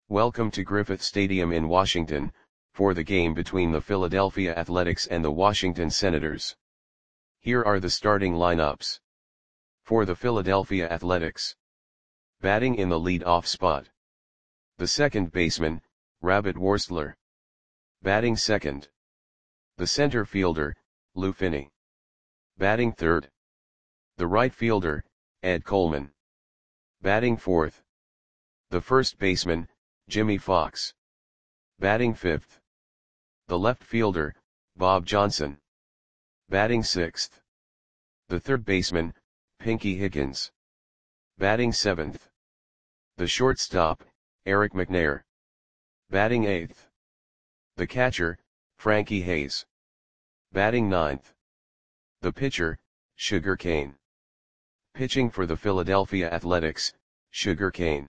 Welcome to Griffith Stadium in Washington, for the game between the Philadelphia Athletics and the Washington Senators. Here are the starting lineups. For the Philadelphia Athletics. Batting in the lead-off spot. The second baseman, Rabbit Worstler. Batting second. The center fielder, Lou Finney. Batting third. The right fielder, Ed Coleman. Batting fourth. The first baseman, Jimmy Fox. Batting fifth. The left fielder, Bob Johnson. Batting sixth. The third baseman, Pinky Higgins. Batting seventh. The shortstop, Eric McNair. Batting eighth. The catcher, Frankie Hayes. Batting ninth. The pitcher, Sugar Kane. Pitching for the Philadelphia Athletics, Sugar Kane.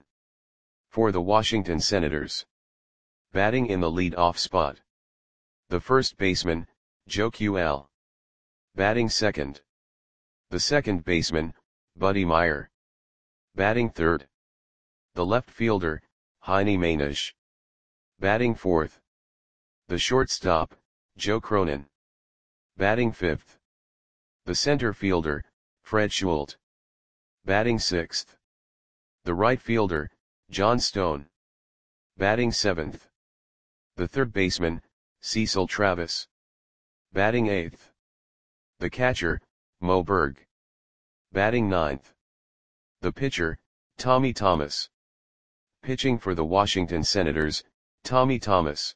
For the Washington Senators. Batting in the lead-off spot. The first baseman, Joe QL. Batting second. The second baseman, Buddy Meyer. Batting third. The left fielder, Heine Manish. Batting fourth. The shortstop, Joe Cronin. Batting fifth. The center fielder, Fred Schult. Batting sixth. The right fielder, John Stone. Batting seventh. The third baseman, Cecil Travis. Batting eighth. The catcher, Mo Berg. Batting ninth. The pitcher, Tommy Thomas. Pitching for the Washington Senators, Tommy Thomas.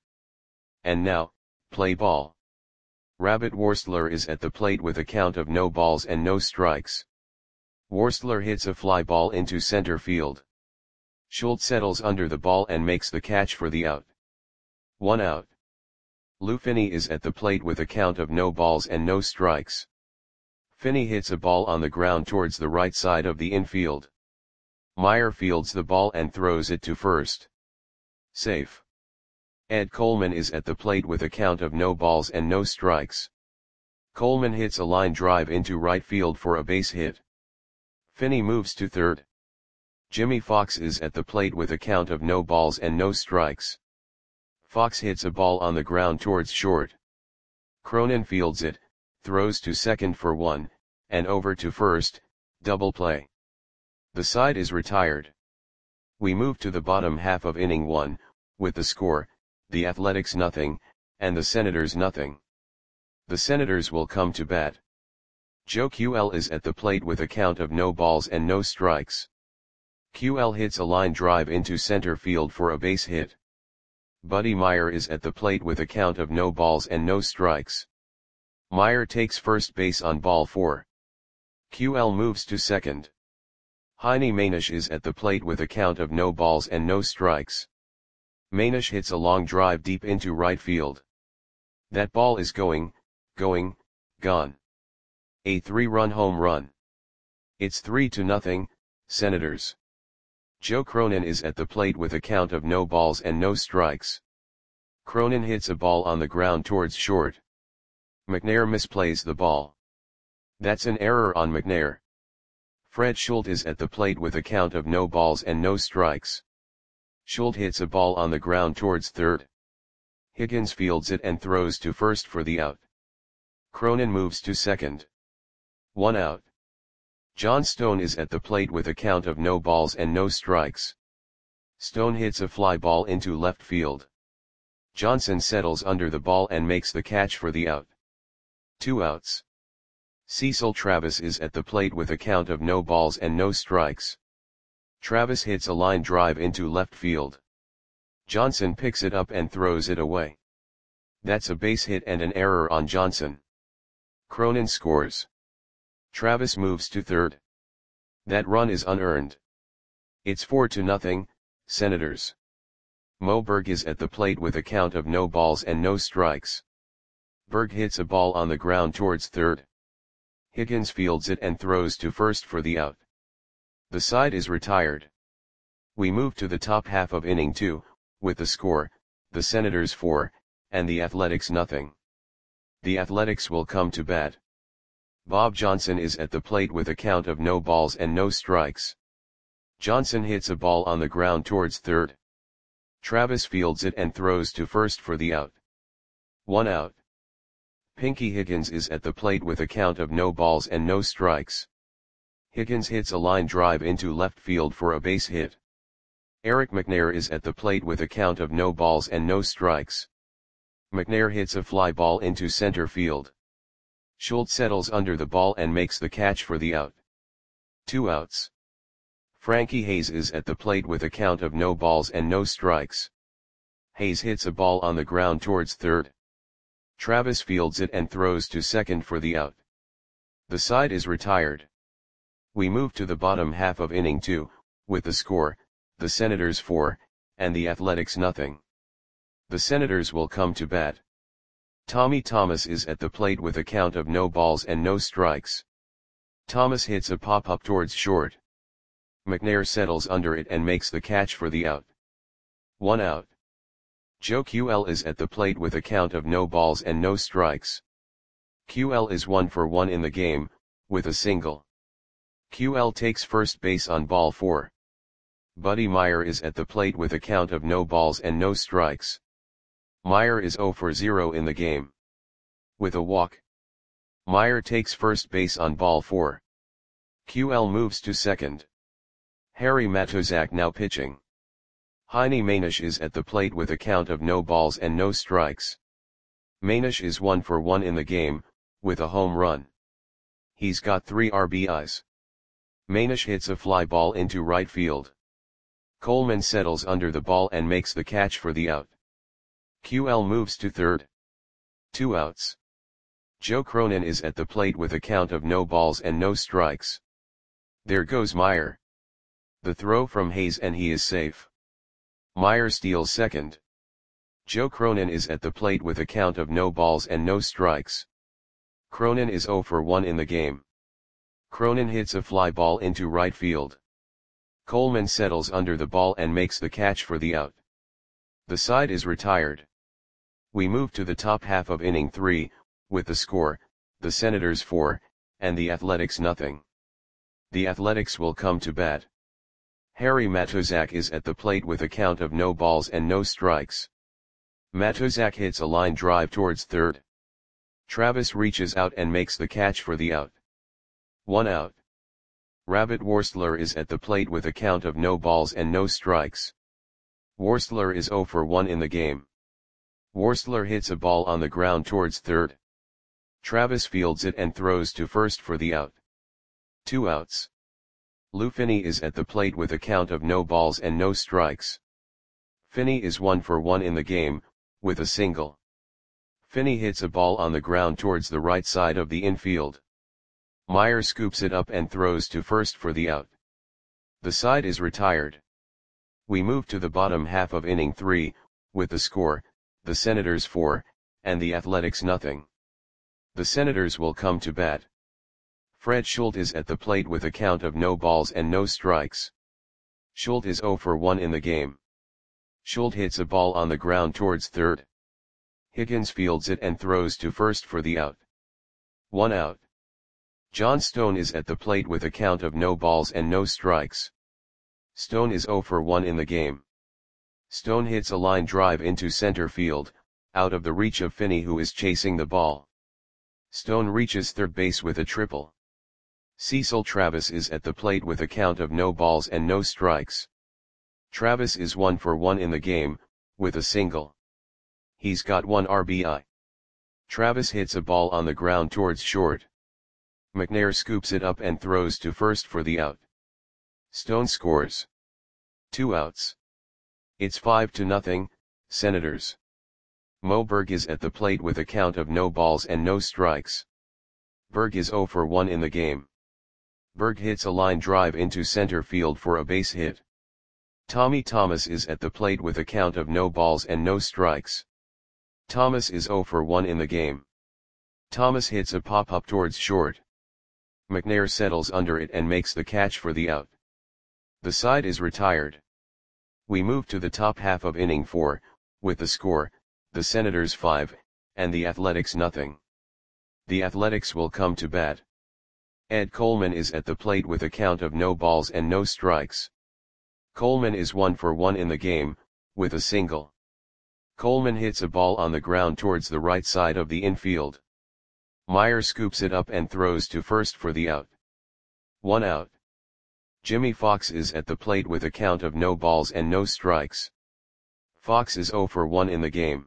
And now, play ball. Rabbit Worstler is at the plate with a count of no balls and no strikes. Worstler hits a fly ball into center field. Schult settles under the ball and makes the catch for the out. 1 out. Lou Finney is at the plate with a count of no balls and no strikes. Finney hits a ball on the ground towards the right side of the infield. Meyer fields the ball and throws it to first. Safe. Ed Coleman is at the plate with a count of no balls and no strikes. Coleman hits a line drive into right field for a base hit. Finney moves to third. Jimmy Fox is at the plate with a count of no balls and no strikes. Fox hits a ball on the ground towards short. Cronin fields it, throws to second for 1, and over to first, double play. The side is retired. We move to the bottom half of inning 1, with the score, the Athletics 0, and the Senators 0. The Senators will come to bat. Joe QL is at the plate with a count of no balls and no strikes. QL hits a line drive into center field for a base hit. Buddy Meyer is at the plate with a count of no balls and no strikes. Meyer takes first base on ball 4. QL moves to second. Heine Manish is at the plate with a count of no balls and no strikes. Manish hits a long drive deep into right field. That ball is gone. A 3-run home run. It's 3-0, Senators. Joe Cronin is at the plate with a count of no balls and no strikes. Cronin hits a ball on the ground towards short. McNair misplays the ball. That's an error on McNair. Fred Schult is at the plate with a count of no balls and no strikes. Schult hits a ball on the ground towards third. Higgins fields it and throws to first for the out. Cronin moves to second. 1 out. John Stone is at the plate with a count of no balls and no strikes. Stone hits a fly ball into left field. Johnson settles under the ball and makes the catch for the out. 2 outs. Cecil Travis is at the plate with a count of no balls and no strikes. Travis hits a line drive into left field. Johnson picks it up and throws it away. That's a base hit and an error on Johnson. Cronin scores. Travis moves to third. That run is unearned. It's 4-0, Senators. Mo Berg is at the plate with a count of no balls and no strikes. Berg hits a ball on the ground towards third. Higgins fields it and throws to first for the out. The side is retired. We move to the top half of inning 2, with the score, the Senators 4, and the Athletics 0. The Athletics will come to bat. Bob Johnson is at the plate with a count of no balls and no strikes. Johnson hits a ball on the ground towards third. Travis fields it and throws to first for the out. 1 out. Pinky Higgins is at the plate with a count of no balls and no strikes. Higgins hits a line drive into left field for a base hit. Eric McNair is at the plate with a count of no balls and no strikes. McNair hits a fly ball into center field. Schultz settles under the ball and makes the catch for the out. 2 outs. Frankie Hayes is at the plate with a count of no balls and no strikes. Hayes hits a ball on the ground towards third. Travis fields it and throws to second for the out. The side is retired. We move to the bottom half of inning 2, with the score, the Senators 4, and the Athletics nothing. The Senators will come to bat. Tommy Thomas is at the plate with a count of no balls and no strikes. Thomas hits a pop-up towards short. McNair settles under it and makes the catch for the out. 1 out. Joe QL is at the plate with a count of no balls and no strikes. QL is 1 for 1 in the game, with a single. QL takes first base on ball 4. Buddy Meyer is at the plate with a count of no balls and no strikes. Meyer is 0 for 0 in the game. With a walk. Meyer takes first base on ball 4. QL moves to second. Harry Matuzak now pitching. Heine Manish is at the plate with a count of no balls and no strikes. Manish is 1 for 1 in the game, with a home run. He's got 3 RBIs. Manish hits a fly ball into right field. Coleman settles under the ball and makes the catch for the out. QL moves to third. 2 outs. Joe Cronin is at the plate with a count of no balls and no strikes. There goes Meyer. The throw from Hayes and he is safe. Meyer steals second. Joe Cronin is at the plate with a count of no balls and no strikes. Cronin is 0 for 1 in the game. Cronin hits a fly ball into right field. Coleman settles under the ball and makes the catch for the out. The side is retired. We move to the top half of inning 3, with the score, the Senators 4, and the Athletics nothing. The Athletics will come to bat. Harry Matuzak is at the plate with a count of no balls and no strikes. Matuzak hits a line drive towards third. Travis reaches out and makes the catch for the out. 1 out. Rabbit Worstler is at the plate with a count of no balls and no strikes. Worstler is 0 for 1 in the game. Worstler hits a ball on the ground towards third. Travis fields it and throws to first for the out. 2 outs. Lou Finney is at the plate with a count of no balls and no strikes. Finney is 1 for 1 in the game, with a single. Finney hits a ball on the ground towards the right side of the infield. Meyer scoops it up and throws to first for the out. The side is retired. We move to the bottom half of inning 3, with the score, the Senators 4, and the Athletics nothing. The Senators will come to bat. Fred Schultz is at the plate with a count of no balls and no strikes. Schultz is 0 for 1 in the game. Schultz hits a ball on the ground towards third. Higgins fields it and throws to first for the out. 1 out. John Stone is at the plate with a count of no balls and no strikes. Stone is 0 for 1 in the game. Stone hits a line drive into center field, out of the reach of Finney who is chasing the ball. Stone reaches third base with a triple. Cecil Travis is at the plate with a count of no balls and no strikes. Travis is 1 for 1 in the game, with a single. He's got 1 RBI. Travis hits a ball on the ground towards short. McNair scoops it up and throws to first for the out. Stone scores. 2 outs. It's 5-0, Senators. Mo Berg is at the plate with a count of no balls and no strikes. Berg is 0 for 1 in the game. Berg hits a line drive into center field for a base hit. Tommy Thomas is at the plate with a count of no balls and no strikes. Thomas is 0 for 1 in the game. Thomas hits a pop-up towards short. McNair settles under it and makes the catch for the out. The side is retired. We move to the top half of inning 4, with the score, the Senators 5, and the Athletics nothing. The Athletics will come to bat. Ed Coleman is at the plate with a count of no balls and no strikes. Coleman is 1 for 1 in the game, with a single. Coleman hits a ball on the ground towards the right side of the infield. Meyer scoops it up and throws to first for the out. 1 out. Jimmy Fox is at the plate with a count of no balls and no strikes. Fox is 0 for 1 in the game.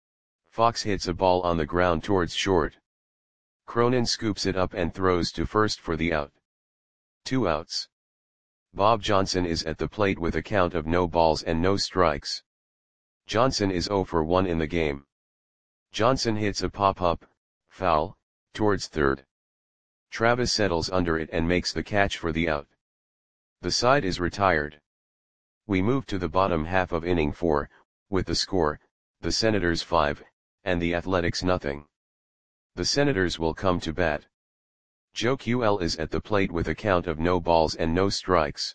Fox hits a ball on the ground towards short. Cronin scoops it up and throws to first for the out. 2 outs. Bob Johnson is at the plate with a count of no balls and no strikes. Johnson is 0 for 1 in the game. Johnson hits a pop-up, foul, towards third. Travis settles under it and makes the catch for the out. The side is retired. We move to the bottom half of inning 4, with the score, the Senators 5, and the Athletics nothing. The Senators will come to bat. Joe QL is at the plate with a count of no balls and no strikes.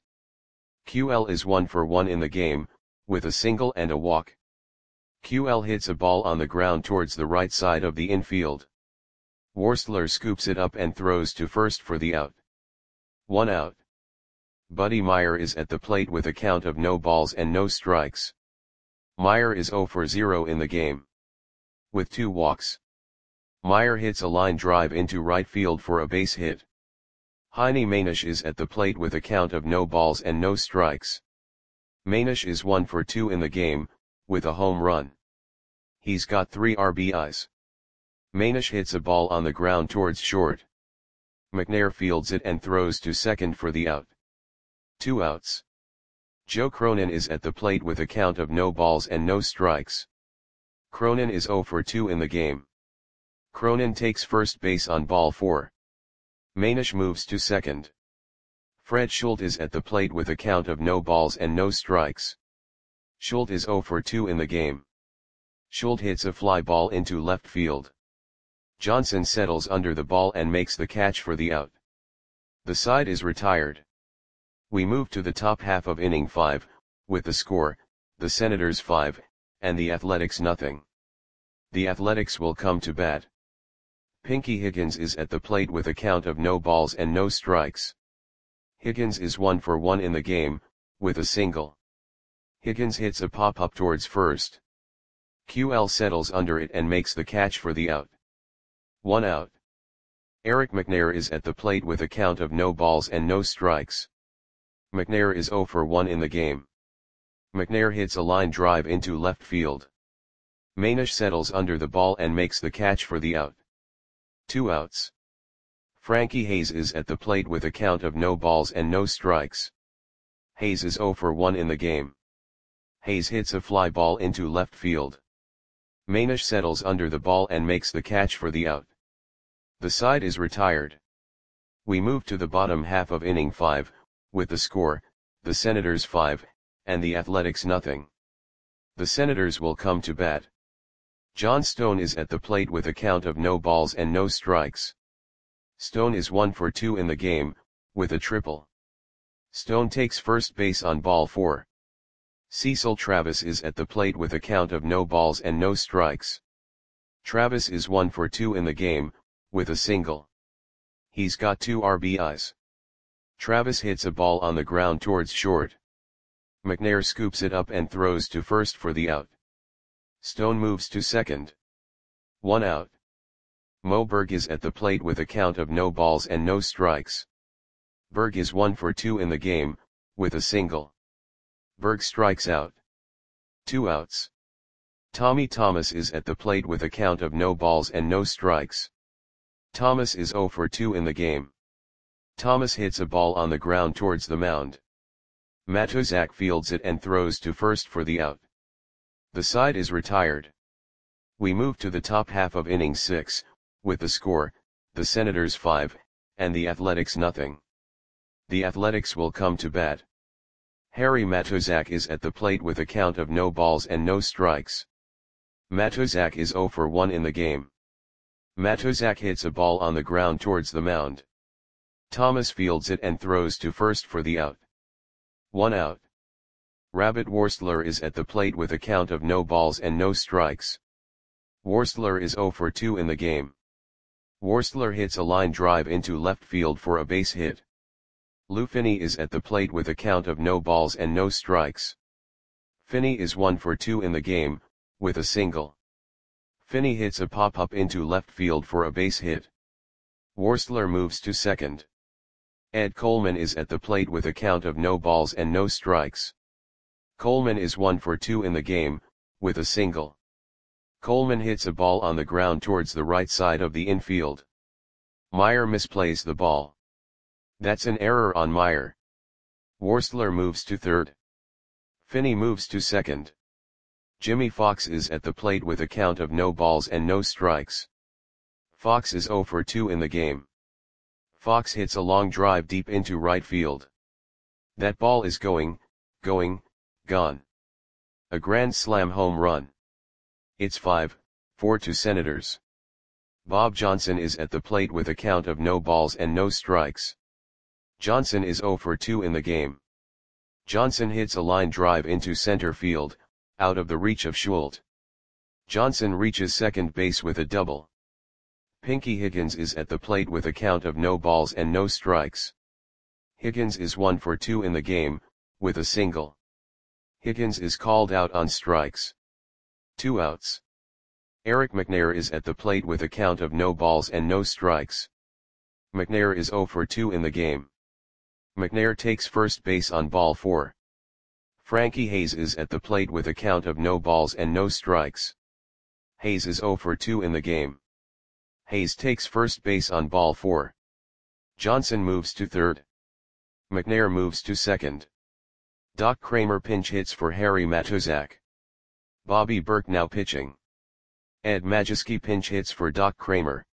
QL is 1 for 1 in the game, with a single and a walk. QL hits a ball on the ground towards the right side of the infield. Worstler scoops it up and throws to first for the out. 1 out. Buddy Meyer is at the plate with a count of no balls and no strikes. Meyer is 0 for 0 in the game. With 2 walks. Meyer hits a line drive into right field for a base hit. Heine Manish is at the plate with a count of no balls and no strikes. Manish is 1 for 2 in the game, with a home run. He's got 3 RBIs. Manish hits a ball on the ground towards short. McNair fields it and throws to second for the out. 2 outs. Joe Cronin is at the plate with a count of no balls and no strikes. Cronin is 0 for 2 in the game. Cronin takes first base on ball 4. Manish moves to second. Fred Schultz is at the plate with a count of no balls and no strikes. Schultz is 0 for 2 in the game. Schultz hits a fly ball into left field. Johnson settles under the ball and makes the catch for the out. The side is retired. We move to the top half of inning 5, with the score, the Senators 5, and the Athletics nothing. The Athletics will come to bat. Pinky Higgins is at the plate with a count of no balls and no strikes. Higgins is 1 for 1 in the game, with a single. Higgins hits a pop-up towards first. QL settles under it and makes the catch for the out. 1 out. Eric McNair is at the plate with a count of no balls and no strikes. McNair is 0 for 1 in the game. McNair hits a line drive into left field. Manish settles under the ball and makes the catch for the out. 2 outs. Frankie Hayes is at the plate with a count of no balls and no strikes. Hayes is 0 for 1 in the game. Hayes hits a fly ball into left field. Manish settles under the ball and makes the catch for the out. The side is retired. We move to the bottom half of inning 5, with the score, the Senators 5, and the Athletics nothing. The Senators will come to bat. John Stone is at the plate with a count of no balls and no strikes. Stone is 1 for 2 in the game, with a triple. Stone takes first base on ball 4. Cecil Travis is at the plate with a count of no balls and no strikes. Travis is 1 for 2 in the game, with a single. He's got 2 RBIs. Travis hits a ball on the ground towards short. McNair scoops it up and throws to first for the out. Stone moves to second. 1 out. Mo Berg is at the plate with a count of no balls and no strikes. Berg is 1 for 2 in the game, with a single. Berg strikes out. 2 outs. Tommy Thomas is at the plate with a count of no balls and no strikes. Thomas is 0 for 2 in the game. Thomas hits a ball on the ground towards the mound. Matozak fields it and throws to first for the out. The side is retired. We move to the top half of inning 6, with the score, the Senators 5, and the Athletics nothing. The Athletics will come to bat. Harry Matozak is at the plate with a count of no balls and no strikes. Matozak is 0 for 1 in the game. Matozak hits a ball on the ground towards the mound. Thomas fields it and throws to first for the out. 1 out. Rabbit Worstler is at the plate with a count of no balls and no strikes. Worstler is 0 for 2 in the game. Worstler hits a line drive into left field for a base hit. Lou Finney is at the plate with a count of no balls and no strikes. Finney is 1 for 2 in the game, with a single. Finney hits a pop-up into left field for a base hit. Worstler moves to second. Ed Coleman is at the plate with a count of no balls and no strikes. Coleman is 1 for 2 in the game, with a single. Coleman hits a ball on the ground towards the right side of the infield. Meyer misplays the ball. That's an error on Meyer. Worstler moves to third. Finney moves to second. Jimmy Fox is at the plate with a count of no balls and no strikes. Fox is 0 for 2 in the game. Fox hits a long drive deep into right field. That ball is gone. A grand slam home run. It's 5-4 to Senators. Bob Johnson is at the plate with a count of no balls and no strikes. Johnson is 0 for 2 in the game. Johnson hits a line drive into center field, out of the reach of Schultz. Johnson reaches second base with a double. Pinky Higgins is at the plate with a count of no balls and no strikes. Higgins is 1 for 2 in the game, with a single. Higgins is called out on strikes. 2 outs. Eric McNair is at the plate with a count of no balls and no strikes. McNair is 0 for 2 in the game. McNair takes first base on ball 4. Frankie Hayes is at the plate with a count of no balls and no strikes. Hayes is 0 for 2 in the game. Hayes takes first base on ball 4. Johnson moves to third. McNair moves to second. Doc Kramer pinch hits for Harry Matuzak. Bobby Burke now pitching. Ed Majewski pinch hits for Doc Kramer.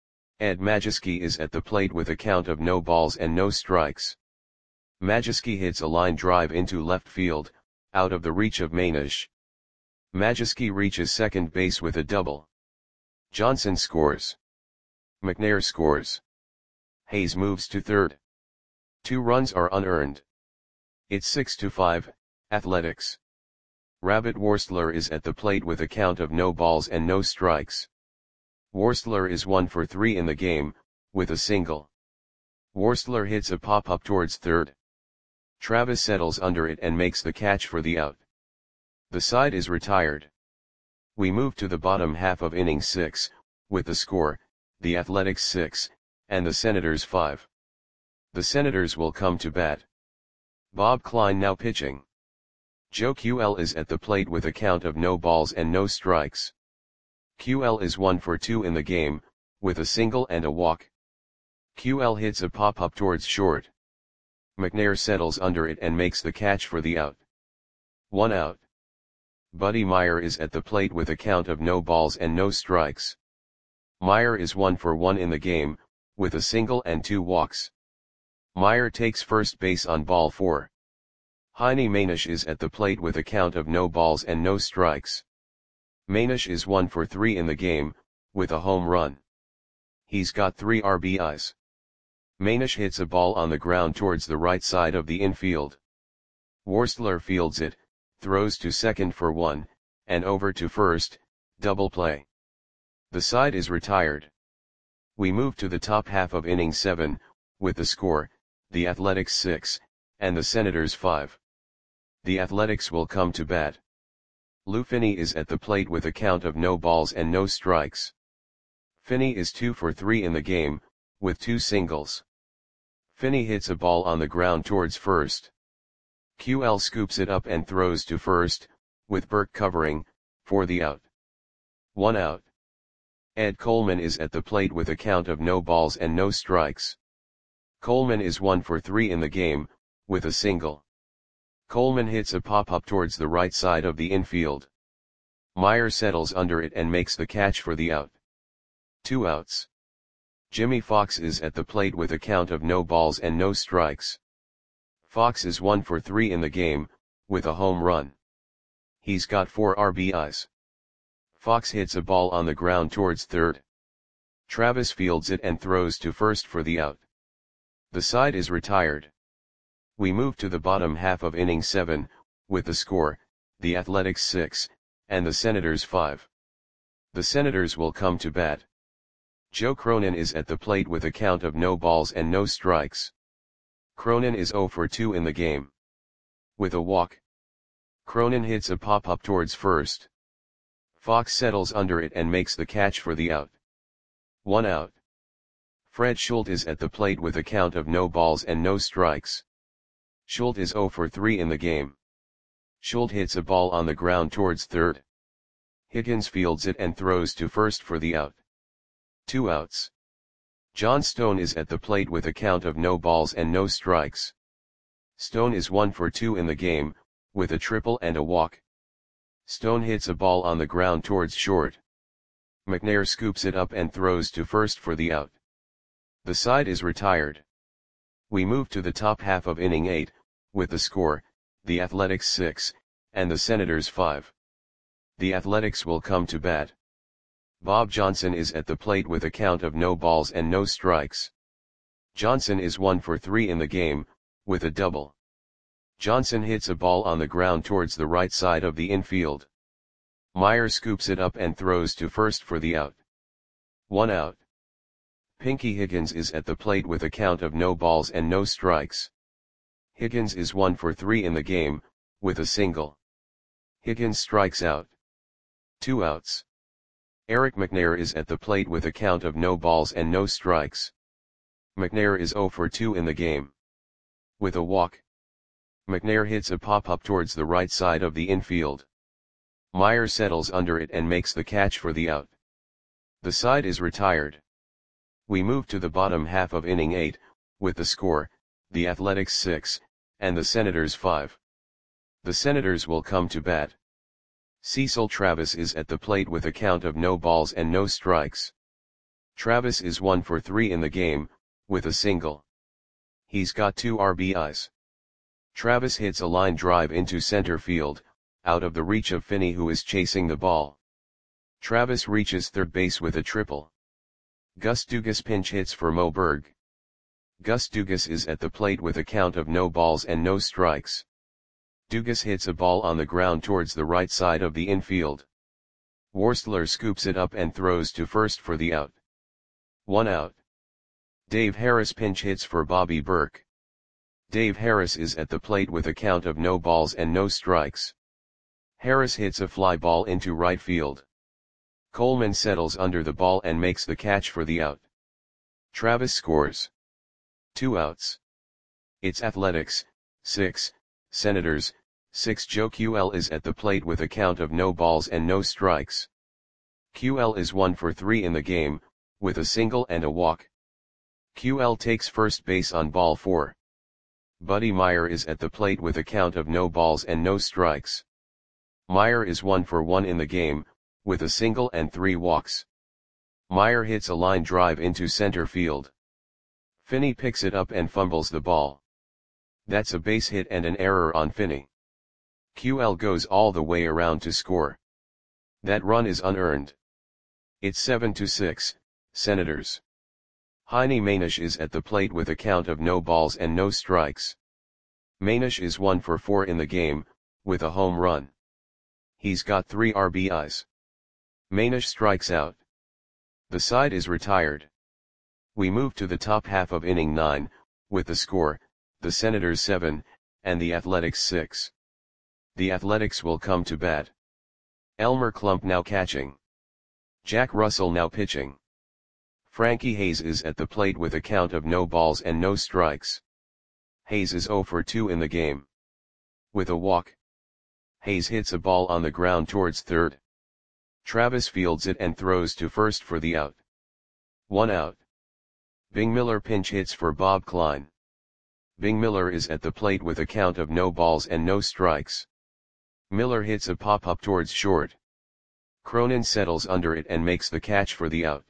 Ed Majewski is at the plate with a count of no balls and no strikes. Majewski hits a line drive into left field, out of the reach of Manish. Majewski reaches second base with a double. Johnson scores. McNair scores. Hayes moves to third. 2 runs are unearned. It's 6-5, Athletics. Rabbit Worstler is at the plate with a count of no balls and no strikes. Worstler is 1 for 3 in the game, with a single. Worstler hits a pop-up towards third. Travis settles under it and makes the catch for the out. The side is retired. We move to the bottom half of inning 6, with the score, the Athletics 6, and the Senators 5. The Senators will come to bat. Bob Klein now pitching. Joe QL is at the plate with a count of no balls and no strikes. QL is 1 for 2 in the game, with a single and a walk. QL hits a pop-up towards short. McNair settles under it and makes the catch for the out. 1 out. Buddy Meyer is at the plate with a count of no balls and no strikes. Meyer is 1 for 1 in the game, with a single and 2 walks. Meyer takes first base on ball 4. Heine Manish is at the plate with a count of no balls and no strikes. Manish is 1 for 3 in the game, with a home run. He's got 3 RBIs. Manish hits a ball on the ground towards the right side of the infield. Worstler fields it, throws to second for 1, and over to first, double play. The side is retired. We move to the top half of inning 7, with the score, the Athletics 6, and the Senators 5. The Athletics will come to bat. Lou Finney is at the plate with a count of no balls and no strikes. Finney is 2 for 3 in the game, with 2 singles. Finney hits a ball on the ground towards first. QL scoops it up and throws to first, with Burke covering, for the out. 1 out. Ed Coleman is at the plate with a count of no balls and no strikes. Coleman is 1 for 3 in the game, with a single. Coleman hits a pop-up towards the right side of the infield. Meyer settles under it and makes the catch for the out. 2 outs. Jimmy Fox is at the plate with a count of no balls and no strikes. Fox is 1 for 3 in the game, with a home run. He's got 4 RBIs. Fox hits a ball on the ground towards third. Travis fields it and throws to first for the out. The side is retired. We move to the bottom half of inning 7, with the score, the Athletics 6, and the Senators 5. The Senators will come to bat. Joe Cronin is at the plate with a count of no balls and no strikes. Cronin is 0 for 2 in the game. With a walk. Cronin hits a pop-up towards first. Fox settles under it and makes the catch for the out. 1 out. Fred Schultz is at the plate with a count of no balls and no strikes. Schultz is 0 for 3 in the game. Schultz hits a ball on the ground towards third. Higgins fields it and throws to first for the out. 2 outs. John Stone is at the plate with a count of no balls and no strikes. Stone is 1 for 2 in the game, with a triple and a walk. Stone hits a ball on the ground towards short. McNair scoops it up and throws to first for the out. The side is retired. We move to the top half of inning 8, with the score, the Athletics 6, and the Senators 5. The Athletics will come to bat. Bob Johnson is at the plate with a count of no balls and no strikes. Johnson is 1 for 3 in the game, with a double. Johnson hits a ball on the ground towards the right side of the infield. Meyer scoops it up and throws to first for the out. 1 out. Pinky Higgins is at the plate with a count of no balls and no strikes. Higgins is 1 for 3 in the game, with a single. Higgins strikes out. 2 outs. Eric McNair is at the plate with a count of no balls and no strikes. McNair is 0 for 2 in the game. With a walk. McNair hits a pop-up towards the right side of the infield. Meyer settles under it and makes the catch for the out. The side is retired. We move to the bottom half of inning 8, with the score, the Athletics 6, and the Senators 5. The Senators will come to bat. Cecil Travis is at the plate with a count of no balls and no strikes. Travis is 1 for 3 in the game, with a single. He's got 2 RBIs. Travis hits a line drive into center field, out of the reach of Finney, who is chasing the ball. Travis reaches third base with a triple. Gus Dugas pinch hits for Mo Berg. Gus Dugas is at the plate with a count of no balls and no strikes. Dugas hits a ball on the ground towards the right side of the infield. Worstler scoops it up and throws to first for the out. 1 out. Dave Harris pinch hits for Bobby Burke. Dave Harris is at the plate with a count of no balls and no strikes. Harris hits a fly ball into right field. Coleman settles under the ball and makes the catch for the out. Travis scores. 2 outs. It's Athletics 6, Senators 6. Joe QL is at the plate with a count of no balls and no strikes. QL is 1 for 3 in the game, with a single and a walk. QL takes first base on ball 4. Buddy Meyer is at the plate with a count of no balls and no strikes. Meyer is 1 for 1 in the game, with a single and 3 walks. Meyer hits a line drive into center field. Finney picks it up and fumbles the ball. That's a base hit and an error on Finney. QL goes all the way around to score. That run is unearned. It's 7-6, Senators. Heine Manish is at the plate with a count of no balls and no strikes. Manish is 1 for 4 in the game, with a home run. He's got 3 RBIs. Manish strikes out. The side is retired. We move to the top half of inning 9, with the score, the Senators 7, and the Athletics 6. The Athletics will come to bat. Elmer Klump now catching. Jack Russell now pitching. Frankie Hayes is at the plate with a count of no balls and no strikes. Hayes is 0 for 2 in the game. With a walk. Hayes hits a ball on the ground towards third. Travis fields it and throws to first for the out. 1 out. Bing Miller pinch hits for Bob Klein. Bing Miller is at the plate with a count of no balls and no strikes. Miller hits a pop-up towards short. Cronin settles under it and makes the catch for the out.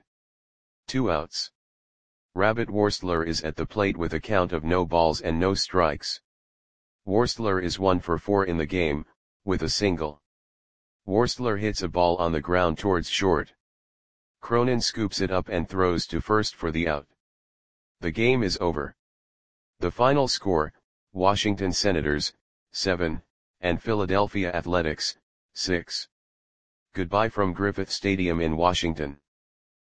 2 outs. Rabbit Worstler is at the plate with a count of no balls and no strikes. Worstler is 1 for 4 in the game, with a single. Worstler hits a ball on the ground towards short. Cronin scoops it up and throws to first for the out. The game is over. The final score, Washington Senators, 7, and Philadelphia Athletics, 6. Goodbye from Griffith Stadium in Washington.